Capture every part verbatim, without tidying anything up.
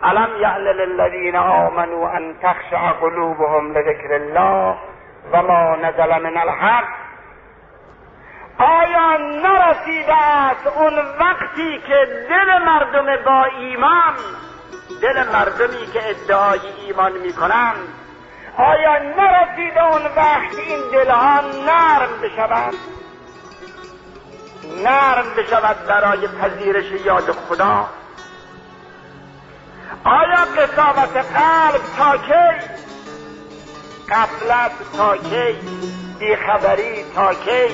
الم یعن للذین آمنوا ان تخشع قلوبهم لذکر الله و ما نزل من الحق. آیا نرسیده است اون وقتی که دل مردم با ایمان، دل مردمی که ادعای ایمان میکنند، آیا نرسیده اون وقت این دلها نرم بشود، نرم بشود برای پذیرش یاد خدا؟ آیا قساوت قلب تا کی؟ غفلت تا کی؟ بیخبری تا کی؟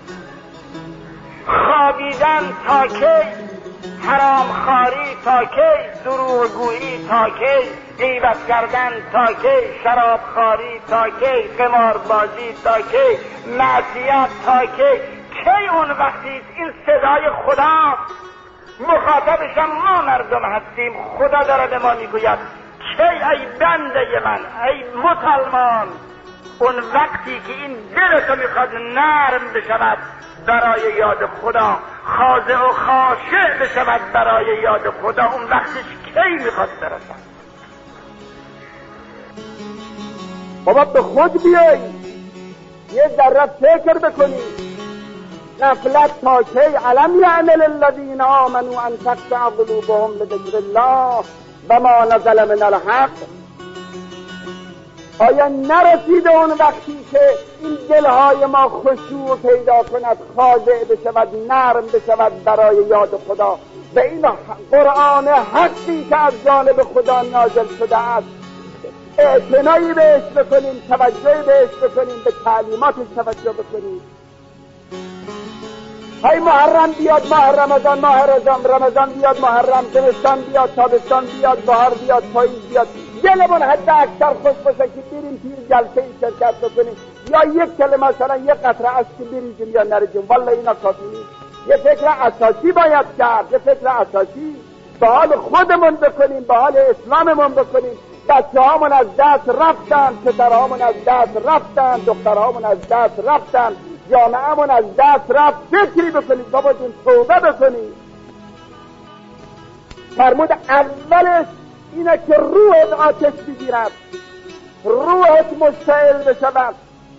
خوابیدن تا کی؟ حرام خواری تا کی؟ دروغگویی تا کی؟ غیبت کردن تا کی؟ شراب خواری تا کی؟ قماربازی تا کی؟ معصیت تا کی؟ کی اون وقتی این صدای خدا، مخاطبش هم ما مردم هستیم، خدا داره به ما میگوید کی ای بنده من، ای مسلمان، اون وقتی که این دلتو میخواد نرم بشود برای یاد خدا، خاضع و خاشع بشود برای یاد خدا، اون وقتش کی میخواد برسد؟ بابا به خود بیایی، یه ذره فکر بکنی. غفلت تا کی؟ الم یعن للذین آمنوا ان تخشع قلوبهم لذکر الله و ما نزل من الحق. آیا نرسیده اون وقتی که این دلهای ما خشوع پیدا کند، خاضع بشود، نرم بشود برای یاد خدا، به این قرآن حقی که از جانب خدا نازل شده است اعتنایی بهش بکنیم، توجه بهش بکنیم، به تعلیماتش توجه بکنیم. های محرم بیاد، ماه رمضان، ماه رمضان بیاد، محرم، زمستان بیاد، تابستان بیاد، بهار بیاد، پاییز بیاد، دلمون حد اکثر خوش باشه که بریم توی جلسه شرکت بکنیم، یا یک کلمه مثلا یک قطره اشک بریزیم یا نریزیم. والله اینا کافی نیست. یه فکر اساسی باید کرد، یه فکر اساسی به حال خودمون بکنیم، به حال اسلاممون بکنیم. بچه هامون از دست رفتن، پسرهامون از دست رفتن، دخترهامون از دست رفتن، جامعهمون از دست رفت. فکری بکنید بابا جون، توبه بکنید. فرمود اولش اینه که روحت آتش بگیرد، روحت مشتعل بشود،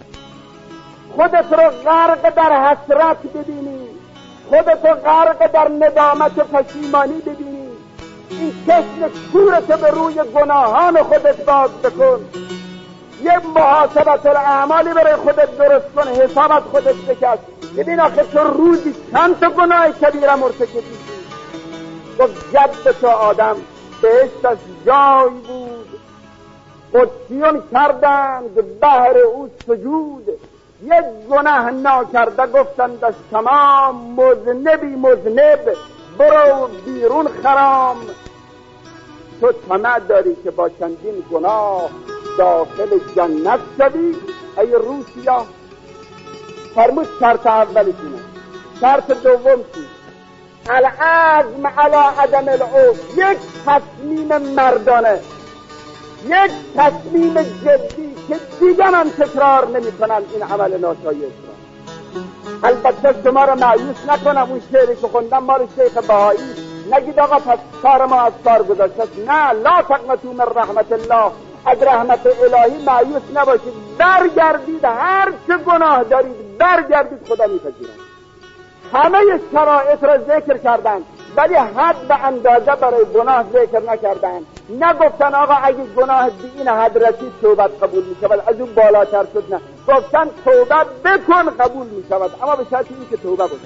خودت رو غرق در حسرت ببینی، خودت رو غرق در ندامت و پشیمانی ببینی. این چشم کورت به روی گناهان خودت باز بکن، یه محاسبت الاعمالی برای خودت درست کن، حسابت خودت بکش. ببین آخه تو روزی چند تا گناه کبیره مرتکب میشی. گفت جد تو آدم بهشت از جای بود، قدسیون کردند بهر او سجود، یک گناه ناکرده گفتند از تمام، مذنبی مذنب برو بیرون خرام. تو طمع داری که با چندین گناه داخل جنت شدی ای روسیا. فرمود شرط اولشونه. شرط دوم چی؟ العزم علی عدم العود، یک تصمیم مردانه، یک تصمیم جدی که دیگه من تکرار نمی کنم این عمل ناشایست را. البته شما را مایوس نکنم، اون شعری که خوندم مال شیخ بهایی، نگید آقا پس کار ما از کار گذاشته. نه، لا تقنطوا من رحمت الله، از رحمت الهی مایوس نباشید، برگردید، هر چه گناه دارید برگردید، خدا میپذیرد. همه شرایط را ذکر کردن ولی حد به اندازه برای گناه ذکر نکردن. نگفتن آقا اگه گناه به این حد رسید توبت قبول می شود، از اون بالاتر شد نه، گفتن توبه بکن قبول می شود، اما به شرط این که توبه بکن.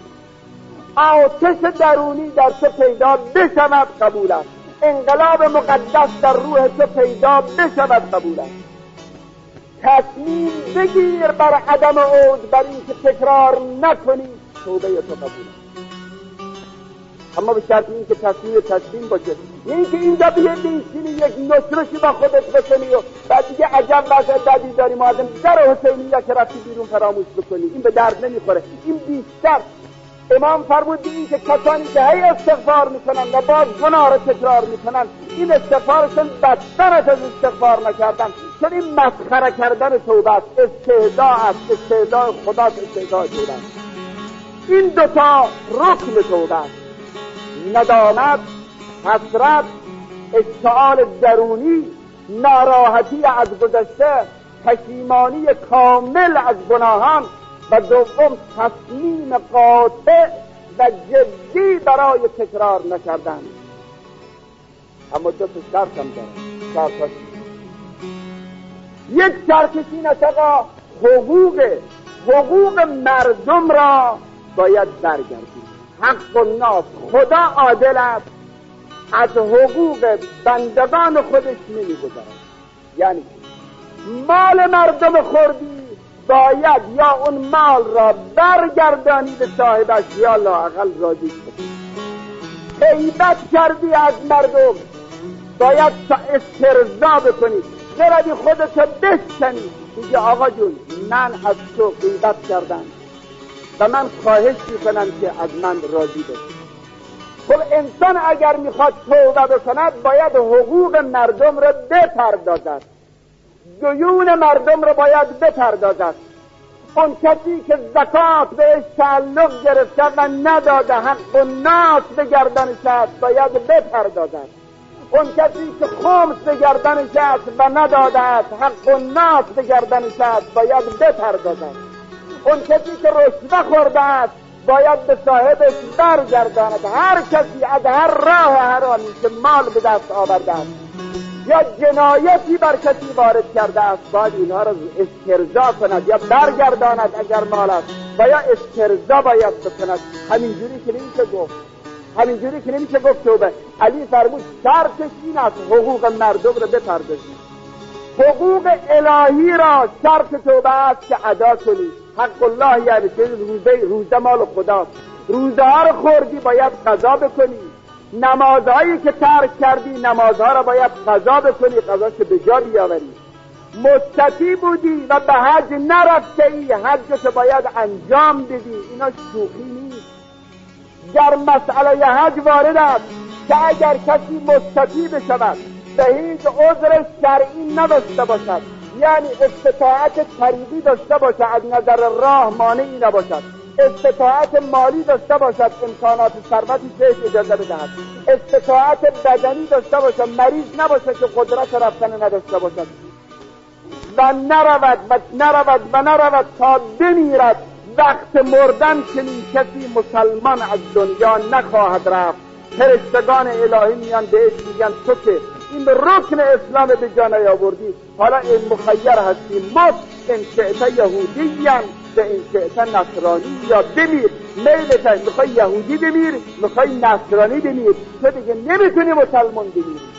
آتش درونی در تو پیدا بشود قبول است، انقلاب مقدس در روح تو پیدا بشود قبول است. تصمیم بگیر بر عدم عود، بر این که تکرار نکنی، توبه تو قبول است. اما به شرط این که تصمیم تسلیم باشه، این که اینجا بیه بیشینی یک نشرشی با خودت بکنی و بعد دیگه عجب وضع بدی داری مادم در حسینیه که رفتی بیرون فراموش بکنی، این به درد نمیخوره. این بیشتر امام فرمود این که کسانی که هی استغفار میکنن و باز گناه را تکرار میکنن، این استغفارشون بدتر از استغفار نکردن، چون این مسخره کردن توبه است، استهزاء است، استهزاء خداست، استهزاء توبه است. این دوتا رکن توبه است، ندامت، حسرت، اشتعال درونی، ناراحتی از گذشته، پشیمانی کامل از گناهان، و دوم تصمیم قاطع و جدی برای تکرار نکردن. اما دو تا شرط هم داره. شرطش یک شرطش این است آقا، حقوق حقوق مردم را باید برگردید. حق الناس، خدا عادل است، از حقوق بندگان خودش نمیگذارد. یعنی مال مردم خوردی، باید یا اون مال را برگردانی به صاحبش یا لااقل راضی کنی. غیبت کردی از مردم، باید استرضا بکنی، بردی خودت بشکنی، میگه آقا جون من از تو غیبت کردم و من خواهش میکنم که از من راضی بشی. خب انسان اگر میخواد توبه بکند باید حقوق مردم را بپردازد، دیون مردم را باید بپردازد. اون کسی که زکات بهش تعلق گرفته و نداده، حق الناس به گردنش است، باید بپردازد. اون کسی که خمس به گردنش است و نداده است، حق الناس به گردنش است، باید بپردازد. اون کسی که رشوه خورده است باید به صاحبش برگرداند. هر کسی از هر راه حرامی که مال به دست آورده است یا جنایتی بر کسی وارد کرده است باید اینها را استرضا کند یا برگرداند اگر مال است، و یا استرضا باید بکند. همینجوری که نمیشه گفت، همینجوری که نمیشه گفت توبه. علی فرمود شرطش این است حقوق مردم را بپردازید. حقوق الهی را شرط توبه است که ادا کنی. حق الله یعنی که روزه روزه مال خداست، روزه ها رو خوردی باید قضا بکنی. نمازهایی که ترک کردی نمازها را باید قضا بکنی، قضاش به جا بیاوری. مستطیع بودی و به حج نرفته ای، حجت باید انجام بدی. اینا شوخی نیست. در مسئله حج وارد است که اگر کسی مستطیع بشود به هیچ عذر شرعی نداشته باشد، یعنی استطاعت طریقی داشته باشد، از نظر راه مانعی نباشد، استطاعت مالی داشته باشد، امکانات ثروتی بهش اجازه بدهد، استطاعت بدنی داشته باشد، مریض نباشد که قدرت رفتن نداشته باشد، و نرود و نرود و نرود تا بمیرد. وقت مردن چنین کسی مسلمان از دنیا نخواهد رفت. فرشتگان الهی میان بهش میگن تو که این رکن اسلام به جا نیاوردی، حالا این مخیر هستی، مت ان شئت یهودیاً و ان شئت نصرانی، یا بمیر میلت، میخوای یهودی بمیر میخوای نصرانی بمیر، تو دیگه نمیتونی مسلمان بمیر.